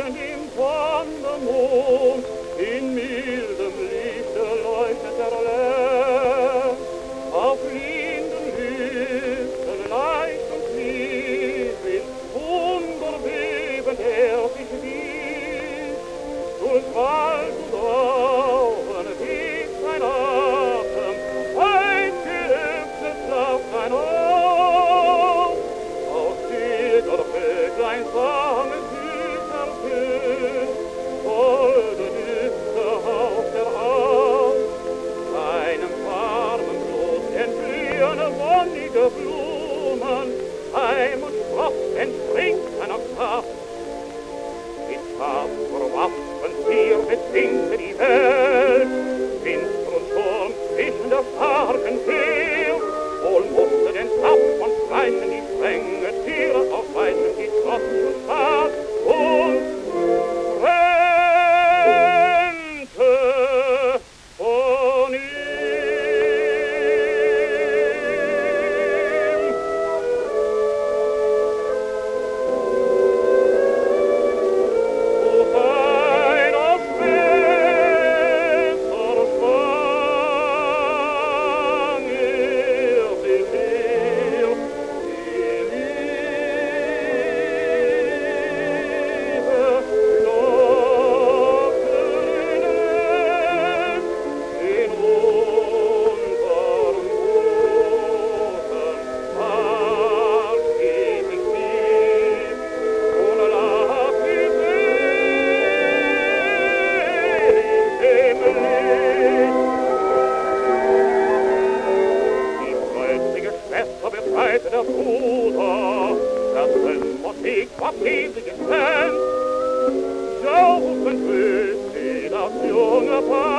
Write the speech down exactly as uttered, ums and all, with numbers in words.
brennt im Sondermond, in mildem Lichte leuchtet der Lärm. Auf linden Hüften leicht und lieb, in Wunderbeben er sich wiegt. Durch Wald und Rauen wiegt sein Atem, weit geöffnet lauft sein Auge. Aus jeder Vöglein Samen süß ertönt, golden Düfte haucht er auf. Seinem warmen Blut entblühen wonnige Blumen, Heim und Spross entspringt seiner Kraft. Mit tapfer Waffen wir bezwingte die Welt, Finster und Sturm zwischen der starken Heer. Wohl musste den tapfern Fleischen die strenge Tiere aufweisen, die Trost und Staat und trennte von ihm. Auf einer Schwester schwang er sich her, die Liebe lockte in unseren Boden, als ewig lieb und lag die Seele im Licht. Die freundliche Schwester befreite der Bruder, das Motiv war friedlich getrennt. Jauchzend grüßt sie das junge Paar.